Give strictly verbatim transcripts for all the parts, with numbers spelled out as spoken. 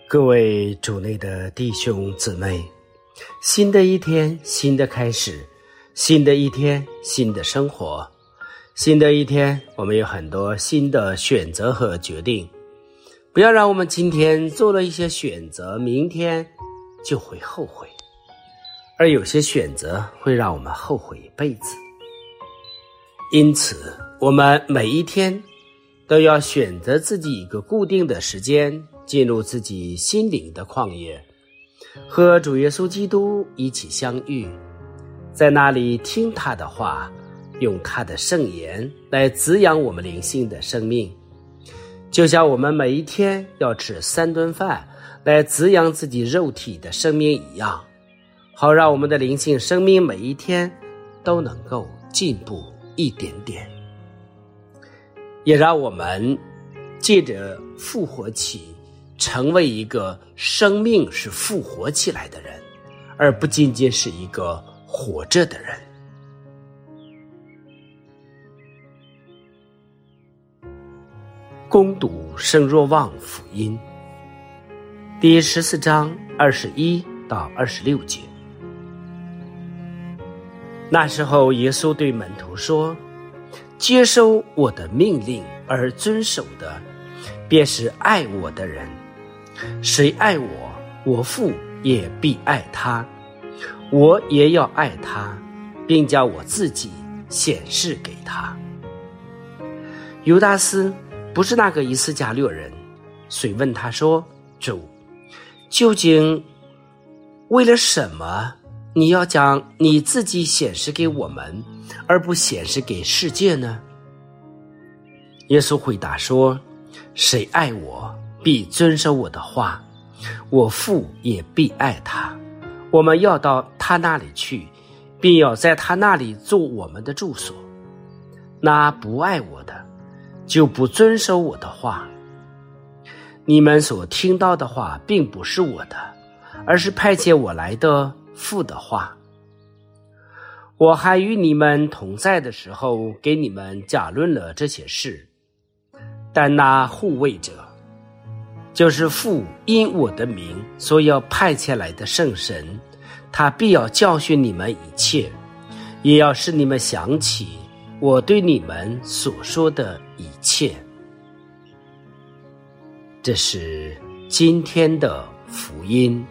各位主内的弟兄姊妹，新的一天，新的开始，新的一天，新的生活，新的一天，我们有很多新的选择和决定。不要让我们今天做了一些选择，明天就会后悔，而有些选择会让我们后悔一辈子。因此，我们每一天都要选择自己一个固定的时间，进入自己心灵的旷野，和主耶稣基督一起相遇，在那里听他的话，用他的圣言来滋养我们灵性的生命。就像我们每一天要吃三顿饭来滋养自己肉体的生命一样，好让我们的灵性生命每一天都能够进步一点点，也让我们借着复活期成为一个生命是复活起来的人，而不仅仅是一个活着的人。攻读圣若望福音第十四章二十一到二十六节。那时候耶稣对门徒说，接收我的命令而遵守的，便是爱我的人。谁爱我，我父也必爱他，我也要爱他，并将我自己显示给他。犹大斯不是那个以斯加略人，遂问他说，主，究竟为了什么你要将你自己显示给我们，而不显示给世界呢？耶稣回答说，谁爱我，必遵守我的话，我父也必爱他，我们要到他那里去，并要在他那里做我们的住所。那不爱我的，就不遵守我的话。你们所听到的话并不是我的，而是派遣我来的父的话。我还与你们同在的时候，给你们讲论了这些事，但那护卫者，就是父因我的名所要派遣来的圣神，他必要教训你们一切，也要使你们想起我对你们所说的一切。这是今天的福音。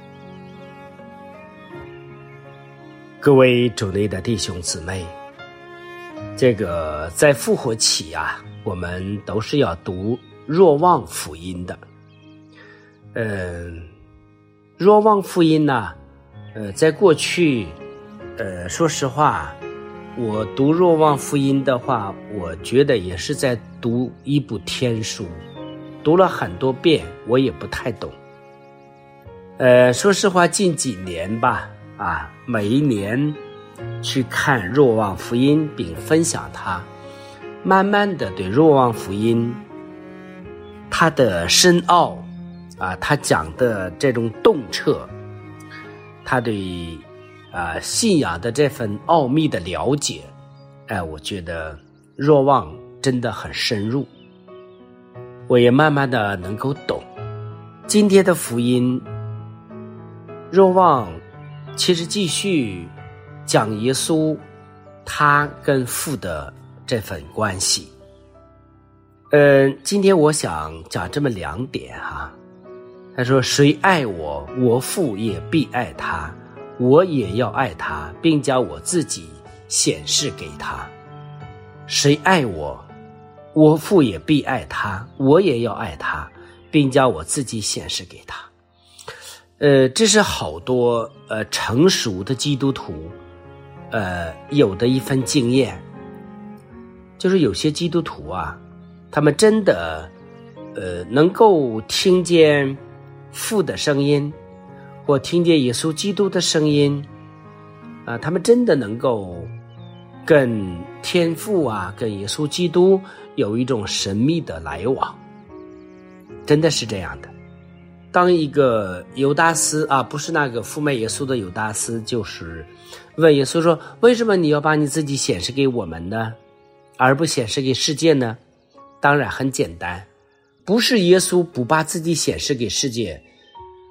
各位主内的弟兄姊妹，这个在复活期啊，我们都是要读若望福音的。嗯，若望福音呢、啊，呃，在过去，呃，说实话，我读若望福音的话，我觉得也是在读一部天书，读了很多遍，我也不太懂。呃，说实话，近几年吧，啊，每一年去看若望福音并分享它，慢慢的对若望福音它的深奥啊，他讲的这种洞彻，他对啊信仰的这份奥秘的了解，哎，我觉得若望真的很深入，我也慢慢的能够懂。今天的福音，若望其实继续讲耶稣他跟父的这份关系。呃，今天我想讲这么两点哈。他说，谁爱我，我父也必爱他，我也要爱他，并将我自己显示给他。谁爱我，我父也必爱他，我也要爱他，并将我自己显示给他。呃，这是好多呃成熟的基督徒呃有的一份经验，就是有些基督徒啊，他们真的呃能够听见父的声音，或听见耶稣基督的声音啊、呃，他们真的能够跟天父啊，跟耶稣基督有一种神秘的来往，真的是这样的。当一个犹大斯啊，不是那个负卖耶稣的犹大斯，就是问耶稣说，为什么你要把你自己显示给我们呢，而不显示给世界呢？当然很简单，不是耶稣不把自己显示给世界，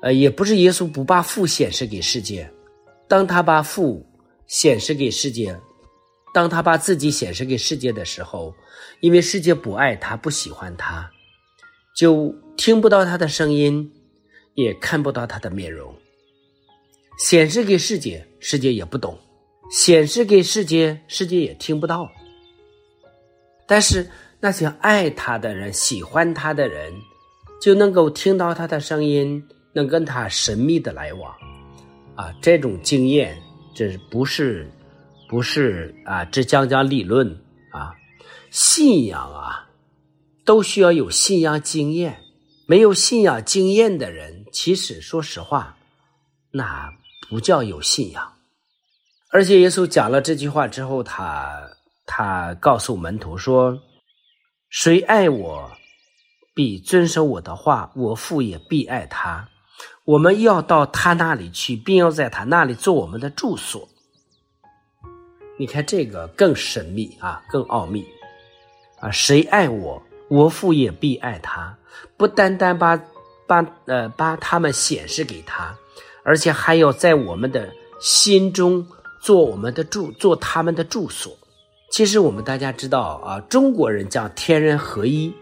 呃，也不是耶稣不把父显示给世界，当他把父显示给世界，当他把自己显示给世界的时候，因为世界不爱他，不喜欢他，就听不到他的声音，也看不到他的面容。显示给世界，世界也不懂；显示给世界，世界也听不到。但是那些爱他的人，喜欢他的人，就能够听到他的声音，能跟他神秘的来往啊！这种经验，这不是不是啊，只讲讲理论啊，信仰啊，都需要有信仰经验。没有信仰经验的人，其实说实话，那不叫有信仰。而且耶稣讲了这句话之后，他他告诉门徒说，谁爱我，必遵守我的话，我父也必爱他。我们要到他那里去，并要在他那里做我们的住所。你看这个更神秘啊，更奥秘啊！谁爱我，我父也必爱他。不单单把把呃把他们显示给他，而且还要在我们的心中做我们的住，做他们的住所。其实我们大家知道啊，中国人讲天人合一，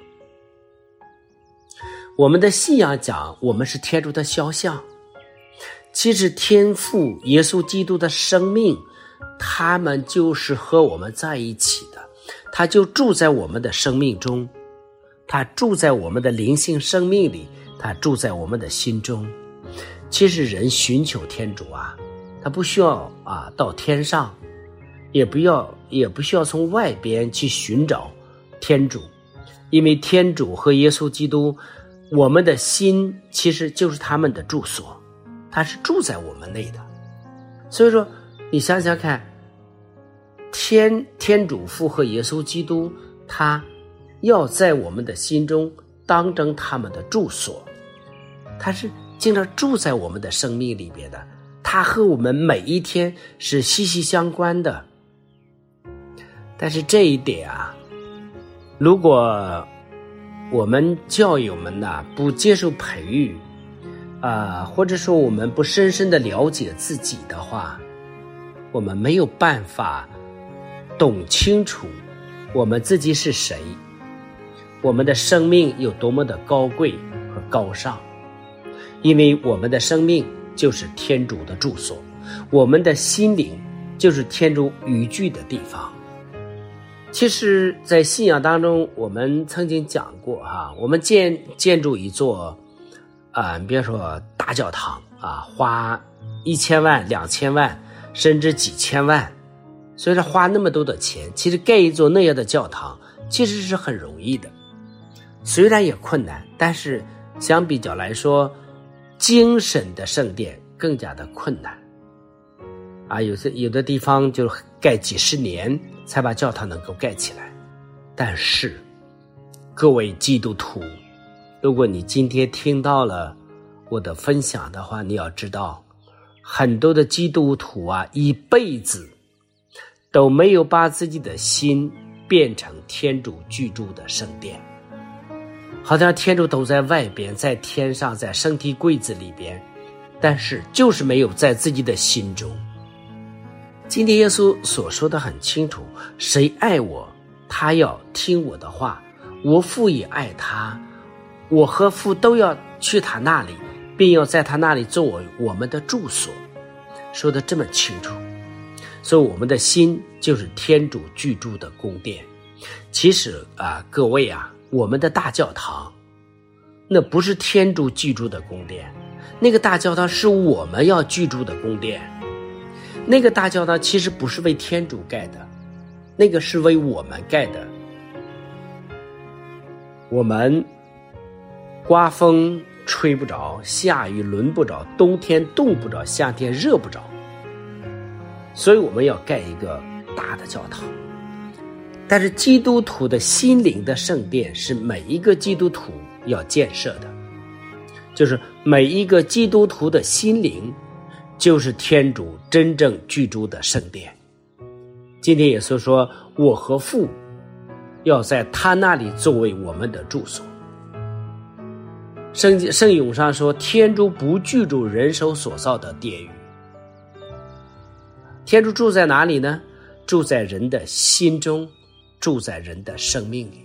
我们的信仰讲我们是天主的肖像。其实天父耶稣基督的生命，他们就是和我们在一起的，他就住在我们的生命中，他住在我们的灵性生命里，他住在我们的心中。其实人寻求天主啊，他不需要啊到天上，也不要也不需要从外边去寻找天主，因为天主和耶稣基督，我们的心其实就是他们的住所，他是住在我们内的。所以说你想想看，天天主父和耶稣基督，他要在我们的心中当成他们的住所，他是经常住在我们的生命里边的，他和我们每一天是息息相关的。但是这一点啊，如果我们教友们呢不接受培育啊、呃，或者说我们不深深的了解自己的话，我们没有办法懂清楚我们自己是谁，我们的生命有多么的高贵和高尚。因为我们的生命就是天主的住所，我们的心灵就是天主寓居的地方。其实在信仰当中，我们曾经讲过哈，我们建建筑一座啊、呃，比如说大教堂啊，花一千万、两千万，甚至几千万，所以说花那么多的钱，其实盖一座那样的教堂其实是很容易的，虽然也困难，但是相比较来说，精神的圣殿更加的困难啊，有些有的地方就盖几十年才把教堂能够盖起来。但是各位基督徒，如果你今天听到了我的分享的话，你要知道很多的基督徒啊，一辈子都没有把自己的心变成天主居住的圣殿，好像天主都在外边，在天上，在圣体柜子里边，但是就是没有在自己的心中。今天耶稣所说的很清楚，谁爱我，他要听我的话，我父也爱他，我和父都要去他那里，并要在他那里作为我们的住所，说得这么清楚。所以我们的心就是天主居住的宫殿。其实啊，各位啊，我们的大教堂那不是天主居住的宫殿，那个大教堂是我们要居住的宫殿。那个大教堂其实不是为天主盖的，那个是为我们盖的。我们刮风吹不着，下雨淋不着，冬天冻不着，夏天热不着，所以我们要盖一个大的教堂。但是基督徒的心灵的圣殿是每一个基督徒要建设的，就是每一个基督徒的心灵就是天主真正居住的圣殿。今天耶稣说，我和父要在他那里作为我们的住所。 圣圣咏上说，天主不居住人手所造的殿宇。天主住在哪里呢？住在人的心中，住在人的生命里，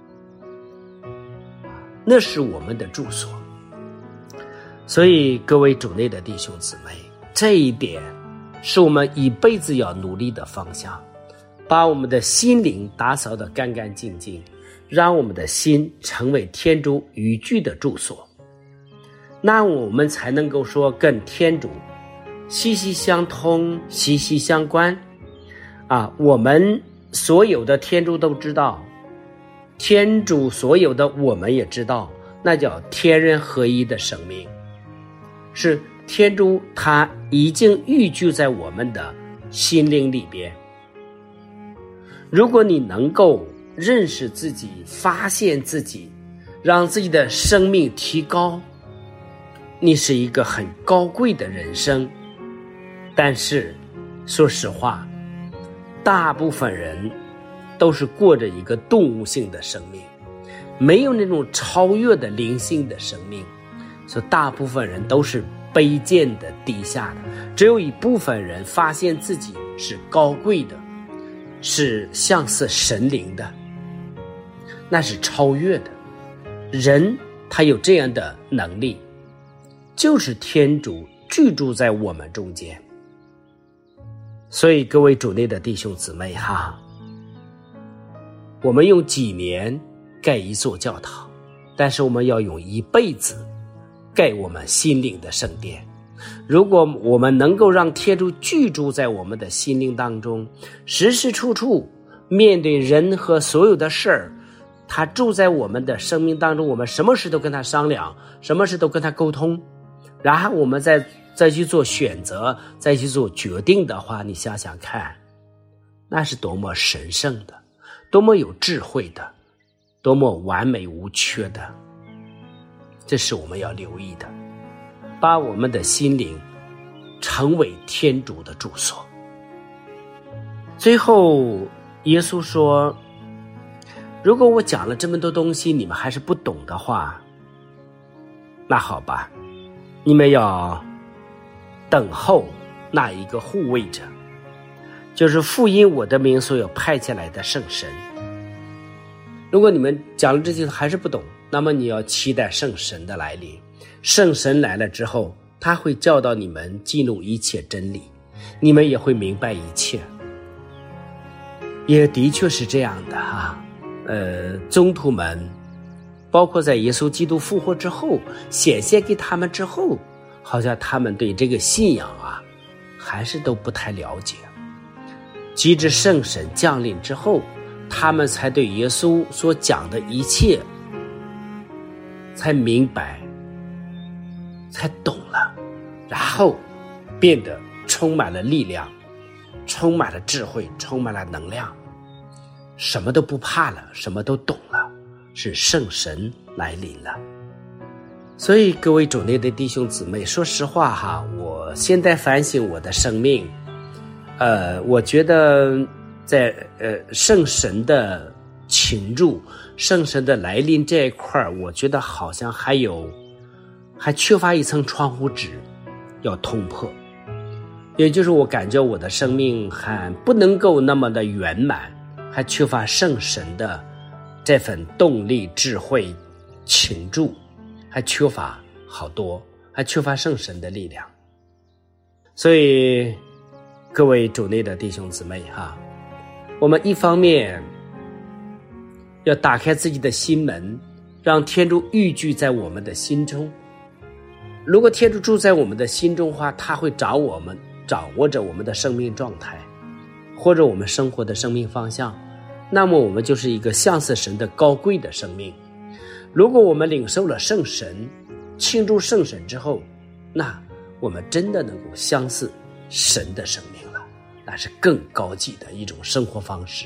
那是我们的住所。所以各位主内的弟兄姊妹，这一点是我们一辈子要努力的方向，把我们的心灵打扫得干干净净，让我们的心成为天主语句的住所，那我们才能够说跟天主息息相通，息息相关啊！我们所有的天主都知道，天主所有的我们也知道，那叫天人合一的生命，是天主他已经寓居在我们的心灵里边。如果你能够认识自己，发现自己，让自己的生命提高，你是一个很高贵的人生。但是说实话，大部分人都是过着一个动物性的生命，没有那种超越的灵性的生命，所以大部分人都是卑贱的、低下的。只有一部分人发现自己是高贵的，是像似神灵的，那是超越的。人他有这样的能力，就是天主居住在我们中间。所以各位主内的弟兄姊妹哈，我们用几年盖一座教堂，但是我们要用一辈子盖我们心灵的圣殿。如果我们能够让天主居住在我们的心灵当中，时时处处面对人和所有的事儿，他住在我们的生命当中，我们什么事都跟他商量，什么事都跟他沟通，然后我们再再去做选择，再去做决定的话，你想想看，那是多么神圣的，多么有智慧的，多么完美无缺的。这是我们要留意的，把我们的心灵成为天主的住所。最后耶稣说，如果我讲了这么多东西你们还是不懂的话，那好吧，你们要等候那一个护卫者，就是父因我的名所有派遣来的圣神。如果你们讲了这些还是不懂，那么你要期待圣神的来临。圣神来了之后，他会教导你们进入一切真理，你们也会明白一切。也的确是这样的啊，呃，宗徒们包括在耶稣基督复活之后显现给他们之后，好像他们对这个信仰啊还是都不太了解。及至圣神降临之后，他们才对耶稣所讲的一切才明白，才懂了，然后变得充满了力量，充满了智慧，充满了能量，什么都不怕了，什么都懂了，是圣神来临了。所以各位主内的弟兄姊妹，说实话哈，我现在反省我的生命，呃，我觉得在呃圣神的倾注、圣神的来临这一块，我觉得好像还有还缺乏一层窗户纸要通破，也就是我感觉我的生命还不能够那么的圆满，还缺乏圣神的这份动力、智慧、倾注，还缺乏好多，还缺乏圣神的力量。所以各位主内的弟兄姊妹哈，我们一方面要打开自己的心门，让天主寓居在我们的心中。如果天主住在我们的心中的话，他会掌我们掌握着我们的生命状态，或者我们生活的生命方向，那么我们就是一个像似神的高贵的生命。如果我们领受了圣神，庆祝圣神之后，那我们真的能够相似神的生命了，那是更高级的一种生活方式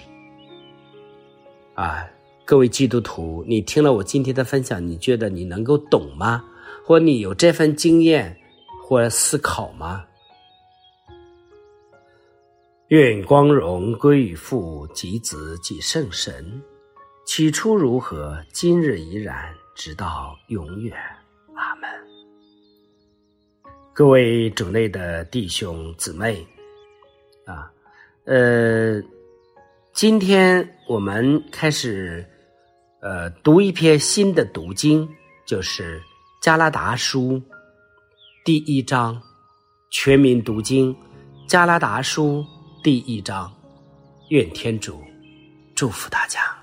啊！各位基督徒，你听了我今天的分享，你觉得你能够懂吗？或你有这份经验或思考吗？愿光荣归于父及子及圣神，起初如何，今日依然，直到永远。 各位主内的弟兄姊妹啊，呃，今天我们开始呃读一篇新的读经，就是加拉达书第一章，全民读经，加拉达书第一章。愿天主祝福大家。